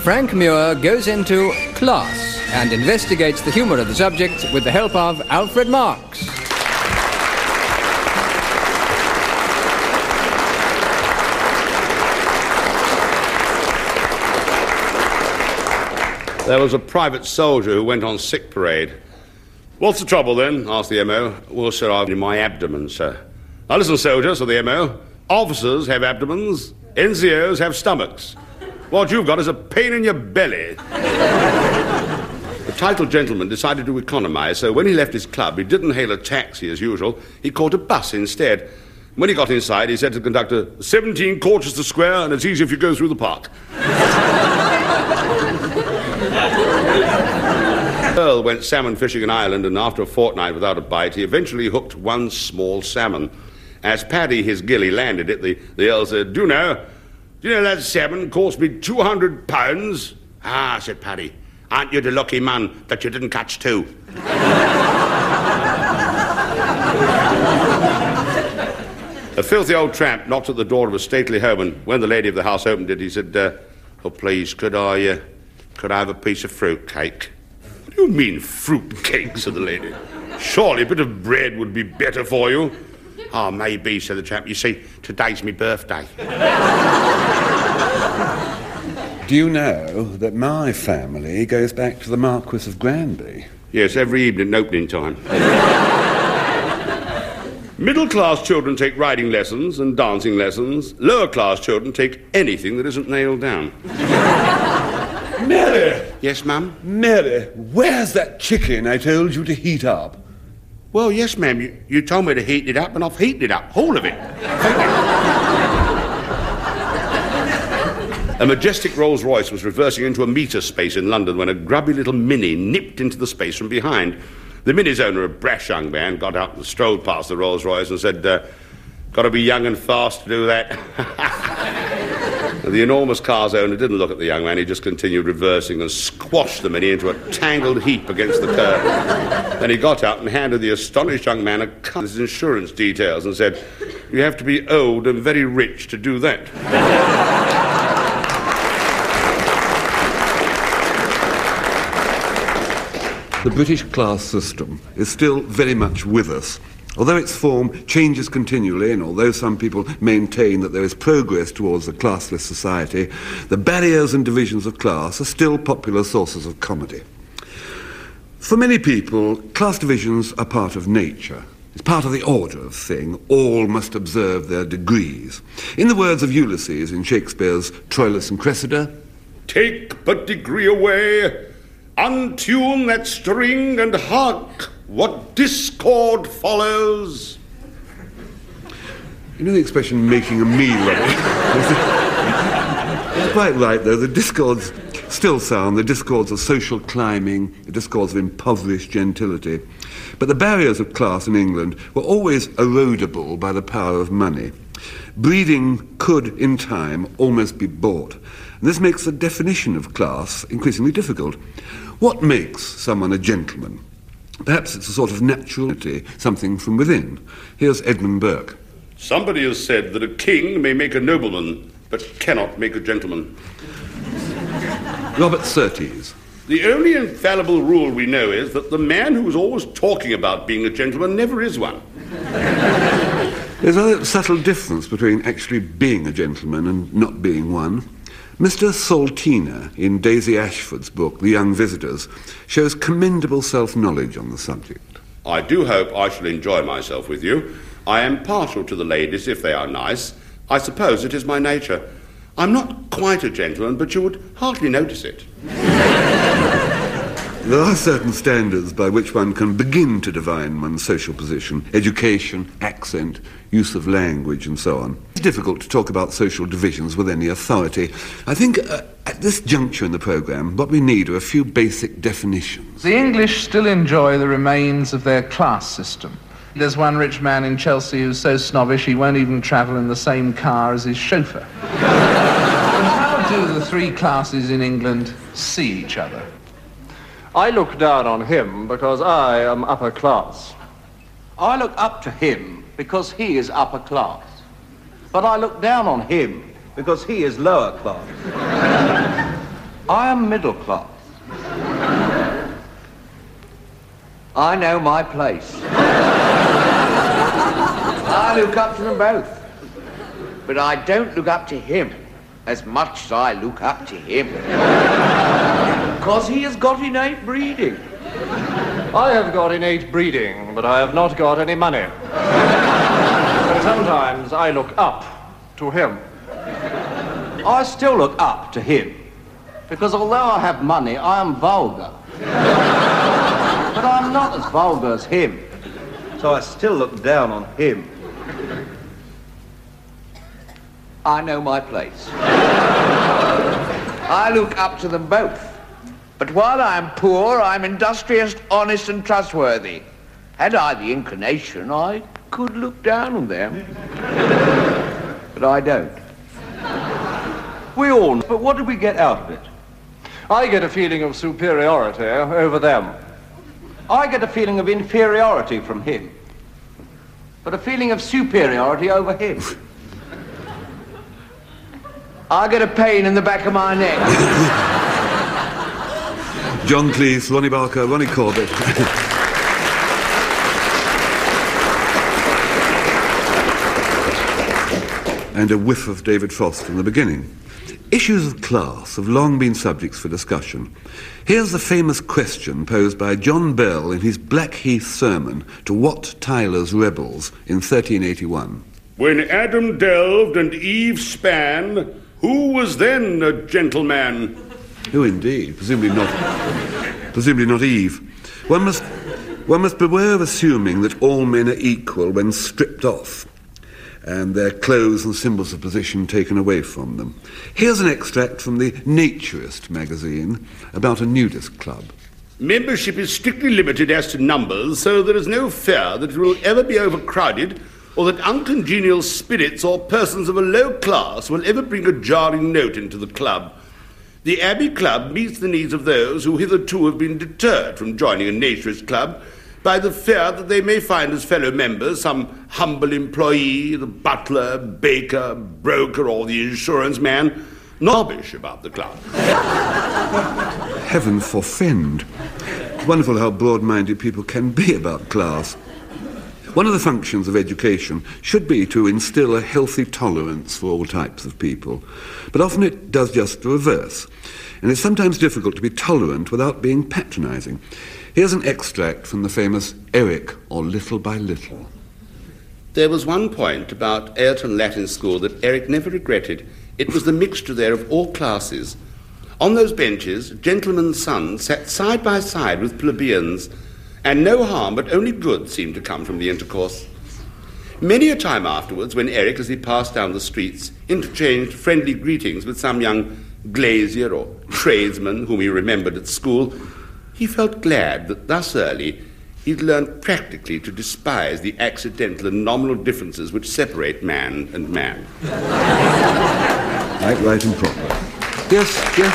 Frank Muir goes into Class and investigates the humour of the subject with the help of Alfred Marks. There was a private soldier who went on sick parade. "What's the trouble, then?" asked the M.O. "Well, sir, I've in my abdomen, sir." "Now listen, soldier," said the M.O. "Officers have abdomens, NCOs have stomachs. What you've got is a pain in your belly." The titled gentleman decided to economise, so when he left his club, he didn't hail a taxi as usual. He caught a bus instead. When he got inside, he said to the conductor, "17 Colchester Square, and it's easy if you go through the park." Earl went salmon fishing in Ireland, and after a fortnight without a bite, he eventually hooked one small salmon. As Paddy, his gilly, landed it, the Earl said, Do you know that salmon cost me £200? "Ah," said Paddy, "aren't you the lucky man that you didn't catch two?" A filthy old tramp knocked at the door of a stately home, and when the lady of the house opened it, he said, "Oh, please, could I have a piece of fruit cake?" "What do you mean, fruit cake?" said the lady. "Surely a bit of bread would be better for you." "Oh, maybe," said the tramp. "You see, today's my birthday." Do you know that my family goes back to the Marquis of Granby? Yes, every evening at opening time. Middle-class children take riding lessons and dancing lessons. Lower-class children take anything that isn't nailed down. Mary! Yes, ma'am? Mary, where's that chicken I told you to heat up? Well, yes, ma'am. You told me to heat it up, and I've heated it up. All of it. A majestic Rolls-Royce was reversing into a metre space in London when a grubby little Mini nipped into the space from behind. The Mini's owner, a brash young man, got out and strolled past the Rolls-Royce and said, "Got to be young and fast to do that." The enormous car's owner didn't look at the young man. He just continued reversing and squashed the Mini into a tangled heap against the curb. Then he got out and handed the astonished young man a cut of his insurance details and said, "You have to be old and very rich to do that." The British class system is still very much with us. Although its form changes continually, and although some people maintain that there is progress towards a classless society, the barriers and divisions of class are still popular sources of comedy. For many people, class divisions are part of nature. It's part of the order of thing. All must observe their degrees. In the words of Ulysses in Shakespeare's Troilus and Cressida, "Take but degree away, untune that string, and hark, what discord follows." You know the expression "making a meal of it"? It's quite right, though. The discords still sound the discords of social climbing, the discords of impoverished gentility. But the barriers of class in England were always erodable by the power of money. Breeding could, in time, almost be bought. And this makes the definition of class increasingly difficult. What makes someone a gentleman? Perhaps it's a sort of naturality, something from within. Here's Edmund Burke. "Somebody has said that a king may make a nobleman, but cannot make a gentleman." Robert Surtees. "The only infallible rule we know is that the man who is always talking about being a gentleman never is one." There's a subtle difference between actually being a gentleman and not being one. Mr. Saltina, in Daisy Ashford's book, The Young Visitors, shows commendable self-knowledge on the subject. "I do hope I shall enjoy myself with you. I am partial to the ladies if they are nice. I suppose it is my nature. I'm not quite a gentleman, but you would hardly notice it." There are certain standards by which one can begin to divine one's social position: education, accent, use of language, and so on. It's difficult to talk about social divisions with any authority. I think at this juncture in the programme, what we need are a few basic definitions. The English still enjoy the remains of their class system. There's one rich man in Chelsea who's so snobbish he won't even travel in the same car as his chauffeur. How do the three classes in England see each other? I look down on him because I am upper class. I look up to him because he is upper class. But I look down on him because he is lower class. I am middle class. I know my place. I look up to them both. But I don't look up to him as much as I look up to him. Because he has got innate breeding. I have got innate breeding, but I have not got any money. And sometimes I look up to him. I still look up to him. Because although I have money, I am vulgar. But I'm not as vulgar as him. So I still look down on him. I know my place. I look up to them both. But while I am poor, I'm industrious, honest, and trustworthy. Had I the inclination, I could look down on them. But I don't. We all know, but what do we get out of it? I get a feeling of superiority over them. I get a feeling of inferiority from him. But a feeling of superiority over him. I get a pain in the back of my neck. John Cleese, Ronnie Barker, Ronnie Corbett. And a whiff of David Frost in the beginning. Issues of class have long been subjects for discussion. Here's the famous question posed by John Bell in his Blackheath sermon to Wat Tyler's rebels in 1381. When Adam delved and Eve span, who was then a gentleman? Oh, indeed. Presumably not Eve. One must beware of assuming that all men are equal when stripped off and their clothes and symbols of position taken away from them. Here's an extract from the Naturist magazine about a nudist club. Membership is strictly limited as to numbers, so there is no fear that it will ever be overcrowded or that uncongenial spirits or persons of a low class will ever bring a jarring note into the club. The Abbey Club meets the needs of those who hitherto have been deterred from joining a naturist club by the fear that they may find as fellow members some humble employee, the butler, baker, broker, or the insurance man, snobbish about the club. Heaven forfend. It's wonderful how broad-minded people can be about class. One of the functions of education should be to instill a healthy tolerance for all types of people, but often it does just the reverse, and it's sometimes difficult to be tolerant without being patronising. Here's an extract from the famous Eric, or Little by Little. There was one point about Ayrton Latin School that Eric never regretted. It was the mixture there of all classes. On those benches, gentlemen's sons sat side by side with plebeians, and no harm but only good seemed to come from the intercourse. Many a time afterwards, when Eric, as he passed down the streets, interchanged friendly greetings with some young glazier or tradesman whom he remembered at school, he felt glad that thus early he'd learned practically to despise the accidental and nominal differences which separate man and man. Right and proper. Yes.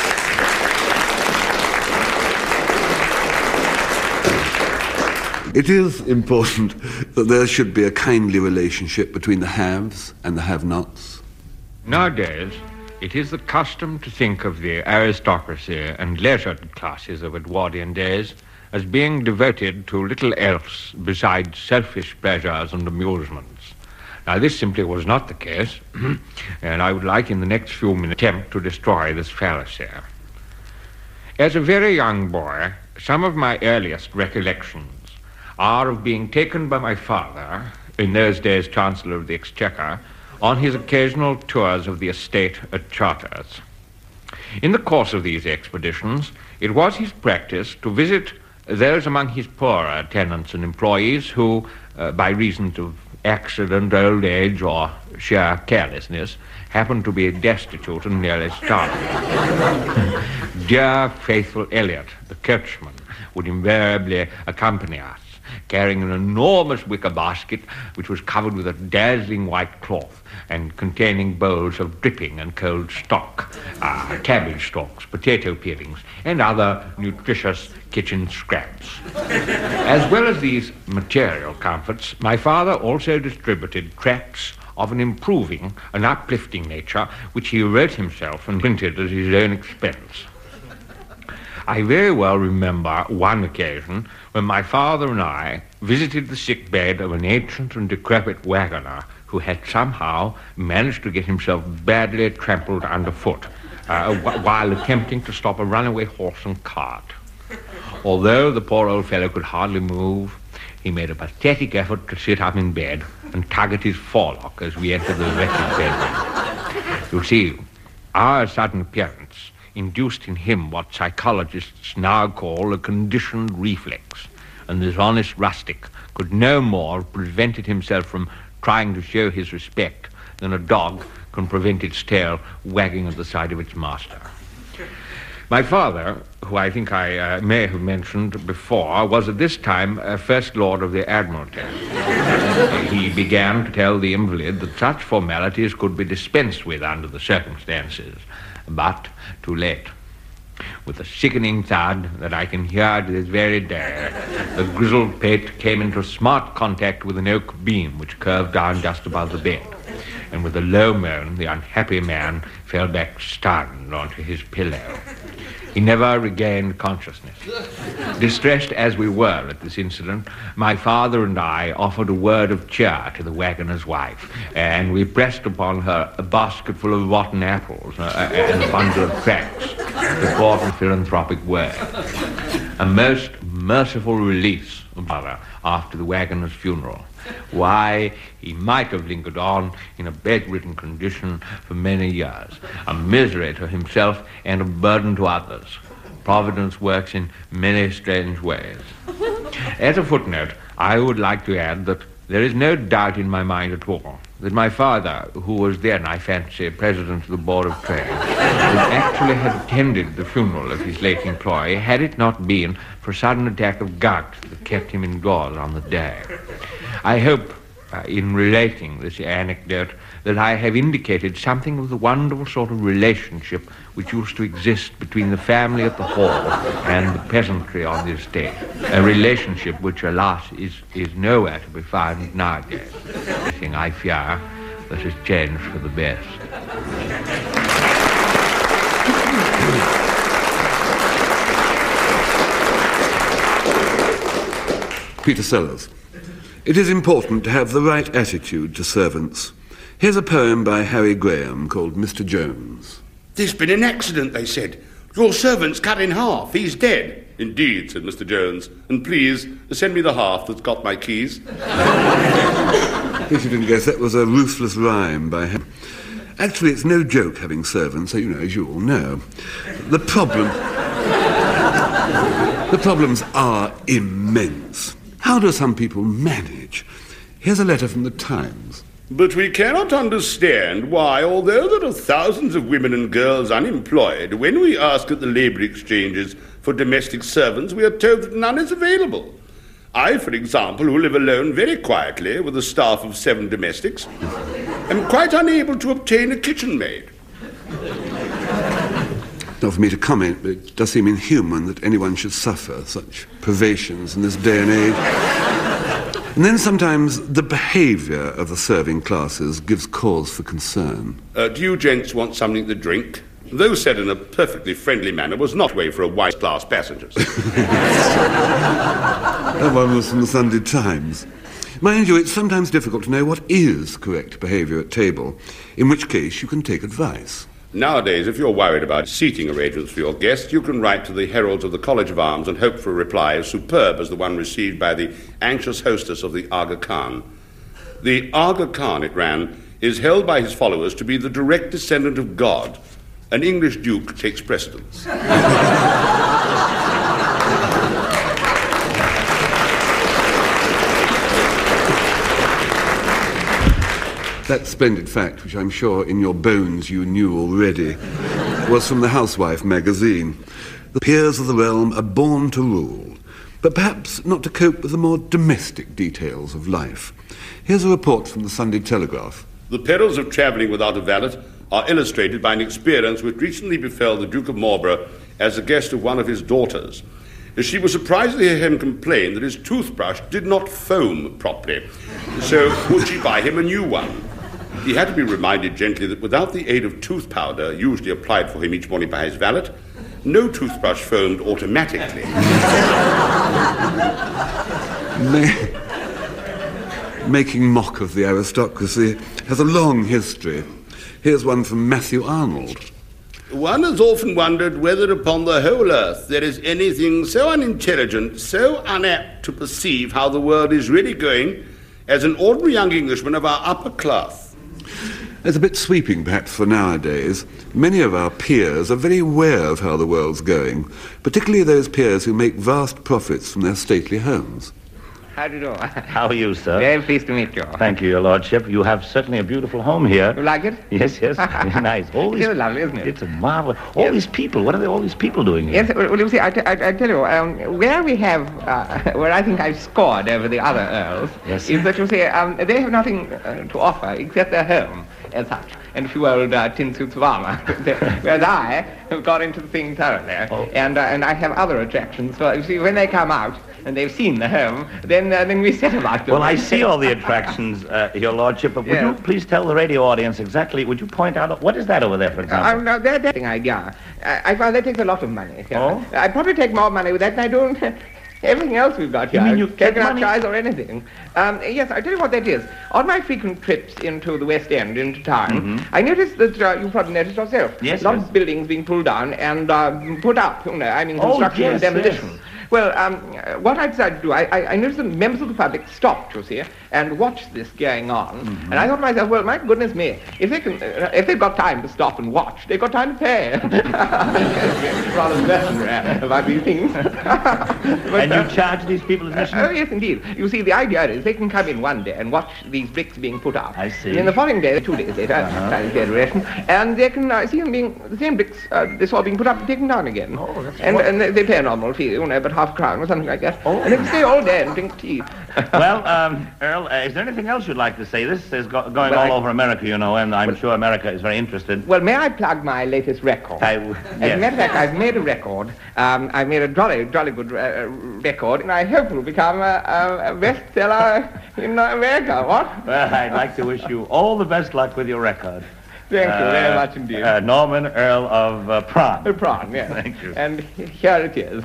It is important that there should be a kindly relationship between the haves and the have-nots. Nowadays, it is the custom to think of the aristocracy and leisured classes of Edwardian days as being devoted to little else besides selfish pleasures and amusements. Now, this simply was not the case, and I would like in the next few minutes attempt to destroy this fallacy. As a very young boy, some of my earliest recollections are of being taken by my father, in those days Chancellor of the Exchequer, on his occasional tours of the estate at Charters. In the course of these expeditions, it was his practice to visit those among his poorer tenants and employees who, by reason of accident, old age, or sheer carelessness, happened to be destitute and nearly starving. Dear faithful Elliot, the coachman, would invariably accompany us, carrying an enormous wicker basket which was covered with a dazzling white cloth and containing bowls of dripping and cold stock, cabbage stalks, potato peelings, and other nutritious kitchen scraps. As well as these material comforts, my father also distributed tracts of an improving and uplifting nature which he wrote himself and printed at his own expense. I very well remember one occasion when my father and I visited the sick bed of an ancient and decrepit wagoner who had somehow managed to get himself badly trampled underfoot while attempting to stop a runaway horse and cart. Although the poor old fellow could hardly move, he made a pathetic effort to sit up in bed and tug at his forelock as we entered the wretched bedroom. You see, our sudden appearance induced in him what psychologists now call a conditioned reflex, and this honest rustic could no more have prevented himself from trying to show his respect than a dog can prevent its tail wagging at the side of its master. My father, who I think I may have mentioned before, was at this time First Lord of the Admiralty. He began to tell the invalid that such formalities could be dispensed with under the circumstances, but too late. With a sickening thud that I can hear to this very day, the grizzled pate came into smart contact with an oak beam which curved down just above the bed, and with a low moan the unhappy man fell back stunned onto his pillow. He never regained consciousness. Distressed as we were at this incident, my father and I offered a word of cheer to the wagoner's wife, and we pressed upon her a basket full of rotten apples and a bundle of tracts to form a philanthropic word. A most merciful release, mother, after the wagoner's funeral. Why, he might have lingered on in a bedridden condition for many years, a misery to himself and a burden to others. Providence works in many strange ways. As a footnote, I would like to add that there is no doubt in my mind at all that my father, who was then, I fancy, president of the Board of Trade, would actually have attended the funeral of his late employee had it not been for a sudden attack of gout that kept him indoors on the day. I hope, in relating this anecdote, that I have indicated something of the wonderful sort of relationship which used to exist between the family at the Hall and the peasantry on the estate, a relationship which, alas, is nowhere to be found nowadays. A thing, I fear, that has changed for the best. Peter Sellers. It is important to have the right attitude to servants. Here's a poem by Harry Graham called Mr. Jones. There's been an accident, they said. Your servant's cut in half. He's dead. Indeed, said Mr. Jones. And please, send me the half that's got my keys. In case you didn't guess, that was a ruthless rhyme by him. Actually, it's no joke having servants, as you all know. The problems are immense. How do some people manage? Here's a letter from the Times. But we cannot understand why, although there are thousands of women and girls unemployed, when we ask at the labour exchanges for domestic servants, we are told that none is available. I, for example, who live alone very quietly with a staff of 7 domestics, am quite unable to obtain a kitchen maid. Not for me to comment, but it does seem inhuman that anyone should suffer such privations in this day and age. And then sometimes the behaviour of the serving classes gives cause for concern. Do you gents want something to drink? Though said in a perfectly friendly manner, was not way for a white-class passengers. That one was from the Sunday Times. Mind you, it's sometimes difficult to know what is correct behaviour at table, in which case you can take advice. Nowadays, if you're worried about seating arrangements for your guests, you can write to the Heralds of the College of Arms and hope for a reply as superb as the one received by the anxious hostess of the Aga Khan. The Aga Khan, it ran, is held by his followers to be the direct descendant of God. An English duke takes precedence. That splendid fact, which I'm sure in your bones you knew already, was from the Housewife magazine. The peers of the realm are born to rule, but perhaps not to cope with the more domestic details of life. Here's a report from the Sunday Telegraph. The perils of travelling without a valet are illustrated by an experience which recently befell the Duke of Marlborough as a guest of one of his daughters. She was surprised to hear him complain that his toothbrush did not foam properly, so would she buy him a new one? He had to be reminded gently that without the aid of tooth powder, usually applied for him each morning by his valet, no toothbrush foamed automatically. Making mock of the aristocracy has a long history. Here's one from Matthew Arnold. One has often wondered whether upon the whole earth there is anything so unintelligent, so unapt to perceive how the world is really going as an ordinary young Englishman of our upper class. It's a bit sweeping, perhaps, for nowadays. Many of our peers are very aware of how the world's going, particularly those peers who make vast profits from their stately homes. How do you do? How are you, sir? Very pleased to meet you. Thank you, your lordship. You have certainly a beautiful home here. You like it? Yes, yes. Very nice. All these, It's lovely, isn't it? It's a marvel. All these people. What are all these people doing here? Yes, well, you see, I tell you, where we have, where I think I've scored over the other earls, Yes. is that, you see, they have nothing to offer except their home as such, and a few old tin suits of armor. Whereas I have got into the thing thoroughly, and I have other attractions. So, you see, when they come out, and they've seen the home, then we set about them. Well, I see all the attractions, your lordship, but would you please tell the radio audience exactly, would you point out, what is that over there, for example? No, that thing idea. I find that takes a lot of money. You know? I probably take more money with that than I do everything else we've got here. You mean you get Coconut money? chives or anything. Yes, I'll tell you what that is. On my frequent trips into the West End, into town, I noticed that, you've probably noticed yourself, Yes, a lot yes. of buildings being pulled down and put up, you know, I mean construction and demolition. Yes. Well, what I decided to do, I noticed that members of the public stopped, you see, and watched this going on. And I thought to myself, well, my goodness me, if they've got time to stop and watch, they've got time to pay. Rather mercenary about these things. And you charge these people admission? Oh, yes, indeed. You see, the idea is they can come in one day and watch these bricks being put up. I see. And then the following day, 2 days later, exaggeration, and they can see them being, the same bricks they saw being put up and taken down again. Oh, that's and they pay a nominal fee, you know, but half a crown or something like that. And they can stay all day and drink tea. Well, Earl, is there anything else you'd like to say? This is going Well, all over America, you know, and I'm sure America is very interested. Well, may I plug my latest record? As a matter of fact, I've made a record. I've made a jolly good record, and I hope it will become a bestseller in America. What? Well, I'd like to wish you all the best luck with your record. Thank you very much indeed. Norman Earl of Prawn. Prawn, yes. Thank you. And here it is.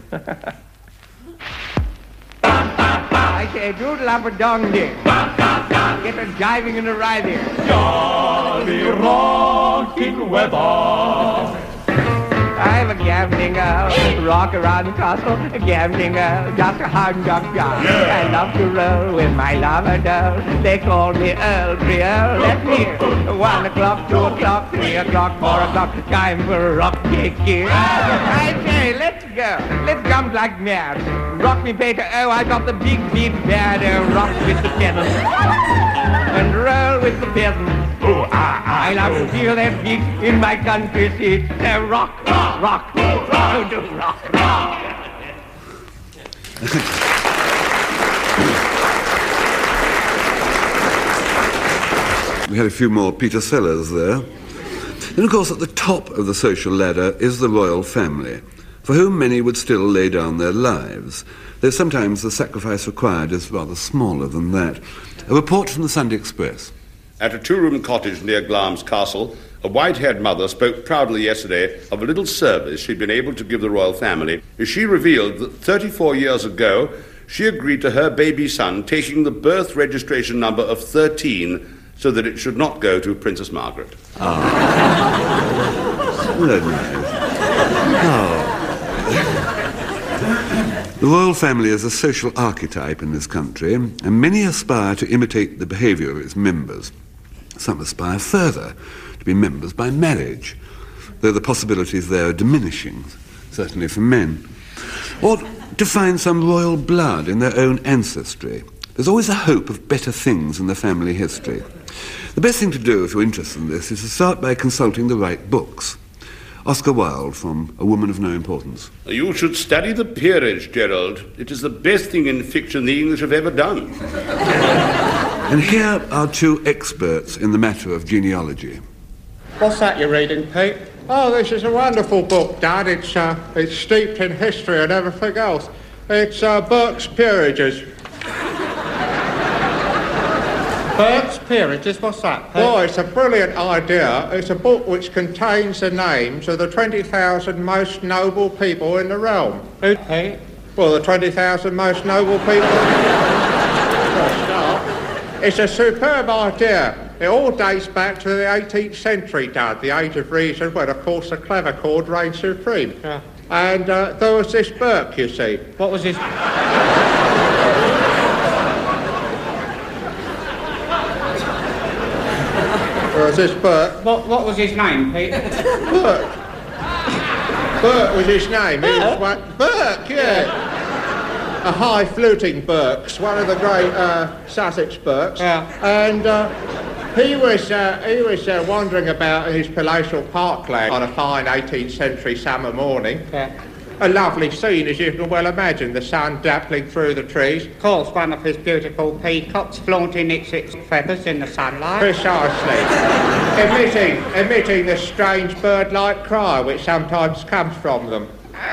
I say, doodle up a dong ding. Get a jiving and a riding. Jolly rocking weather. I'm a gambling girl, rock around the castle, a gambling girl, just a hound dog girl. Yeah. I love to roll with my lover doll. They call me Earl Trill. Let me 1 o'clock, 2 o'clock, 3 o'clock, 4 o'clock, time for rock kicking. I say, let's go, let's jump like mad. Rock me, Peter, oh, I got the big beat bad. Rock with the peasants and roll with the peasants. I love to feel that beat in my country seat. Rock, rock, rock, rock, rock, rock. We had a few more Peter Sellers there. And of course, at the top of the social ladder is the royal family, for whom many would still lay down their lives, though sometimes the sacrifice required is rather smaller than that. A report from the Sunday Express. At a 2-room cottage near Glamis Castle, a white-haired mother spoke proudly yesterday of a little service she'd been able to give the royal family as she revealed that 34 years ago she agreed to her baby son taking the birth registration number of 13 so that it should not go to Princess Margaret. Very nice. The royal family is a social archetype in this country, and many aspire to imitate the behaviour of its members. Some aspire further, to be members by marriage, though the possibilities there are diminishing, certainly for men. Or to find some royal blood in their own ancestry. There's always a hope of better things in the family history. The best thing to do if you're interested in this is to start by consulting the right books. Oscar Wilde from A Woman of No Importance. You should study the peerage, Gerald. It is the best thing in fiction the English have ever done. And here are 2 experts in the matter of genealogy. What's that you're reading, Pete? Oh, this is a wonderful book, Dad. It's steeped in history and everything else. It's Burke's Peerages. Burke's Peerages, what's that? Well, it's a brilliant idea. It's a book which contains the names of the 20,000 most noble people in the realm. Who, Pete? Well, the 20,000 most noble people. For a start, it's a superb idea. It all dates back to the 18th century, Dad, the age of reason, when, of course, the clavichord reigned supreme. Yeah. And there was this Burke, you see. What was his... There was this Burke. What was his name, Pete? Burke. Burke was his name. He was one... Burke, yeah. A high-fluting Burke's, one of the great Sussex Burkes. Yeah. And he was wandering about in his palatial parkland on a fine 18th century summer morning. Yeah. A lovely scene, as you can well imagine, the sun dappling through the trees. Of course, one of his beautiful peacocks flaunting its feathers in the sunlight. Precisely. emitting the strange bird-like cry which sometimes comes from them.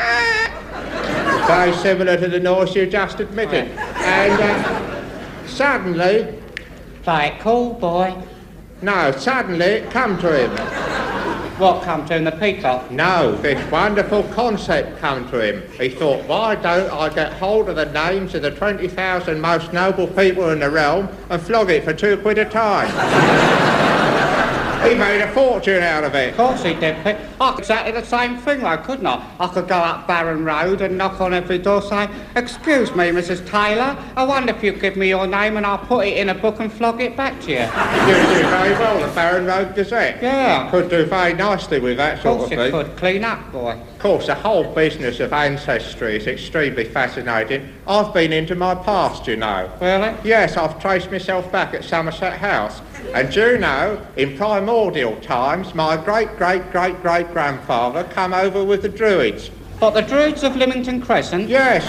Very similar to the noise you just admitted. And suddenly... Play it cool, boy. No, suddenly it come to him. What come to him, the peacock? No, this wonderful concept come to him. He thought, why don't I get hold of the names of the 20,000 most noble people in the realm and flog it for £2 a time? He made a fortune out of it. Of course he did, Pete. I could exactly the same thing, though, couldn't I? I could go up Barron Road and knock on every door saying, excuse me, Mrs. Taylor, I wonder if you'd give me your name and I'll put it in a book and flog it back to you. You do very well, the Barron Road Gazette. Yeah. Could do very nicely with that sort of thing. Of course it could. Clean up, boy. Of course, the whole business of ancestry is extremely fascinating. I've been into my past, you know. Really? Yes, I've traced myself back at Somerset House. And do you know, in primordial times, my great-great-great-great-grandfather come over with the Druids. What, the Druids of Lymington Crescent? Yes,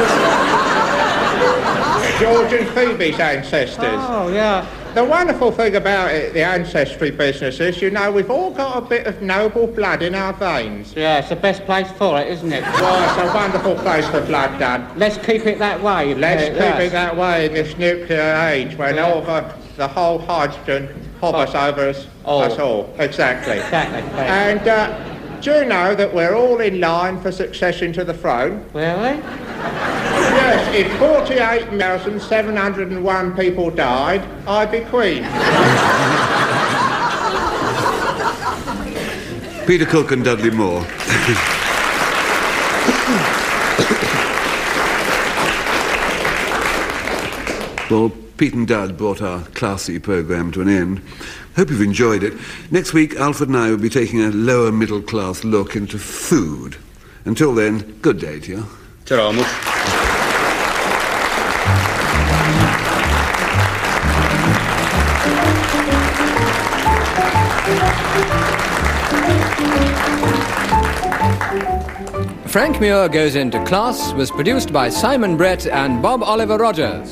George and Phoebe's ancestors. Oh, yeah. The wonderful thing about it, the ancestry business, is, you know, we've all got a bit of noble blood in our veins. Yeah, it's the best place for it, isn't it? Well, it's a wonderful place for blood, Dad. Let's keep it that way. Let's keep it that way in this nuclear age when all the whole hydrogen hovers over us all. Exactly. Exactly. And do you know that we're all in line for succession to the throne? Really? Yes, if 48,701 people died, I'd be Queen. Peter Cook and Dudley Moore. Well, Pete and Dud brought our classy programme to an end. Hope you've enjoyed it. Next week, Alfred and I will be taking a lower middle class look into food. Until then, good day to you. Ta-ra, much. Frank Muir Goes Into Class was produced by Simon Brett and Bob Oliver Rogers.